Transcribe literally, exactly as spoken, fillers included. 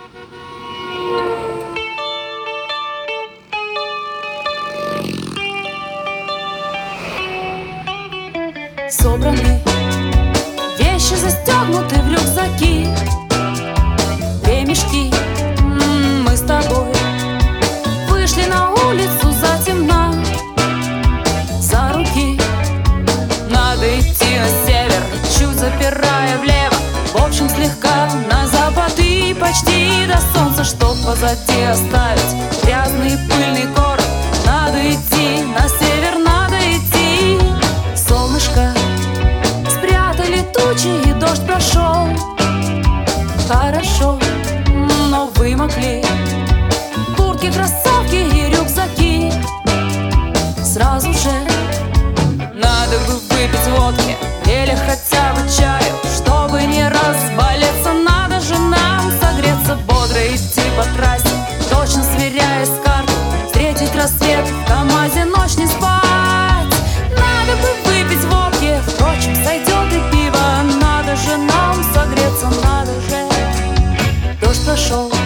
Собраны вещи, застегнуты в рюкзаки, ремешки. М-м, мы с тобой вышли на улицу затемно, за руки. Надо идти на север, чуть запирая влево, в общем слегка на запад и почти до солнца, чтоб позади оставить грязный и пыльный город. Надо идти на север, надо идти. Солнышко спрятали тучи, и дождь прошел. Хорошо, но вымокли куртки, кроссовки и рюкзаки. Сразу же надо бы выпить водки или хотя бы чаю, чтобы не разболеться. Надо же нам согреться, бодро идти по трассе, точно сверяясь с картой, встретить рассвет в КамАЗе, ночь не спать. Надо бы выпить водки, впрочем, сойдет и пиво. Надо же нам согреться, надо же. Дождь прошел,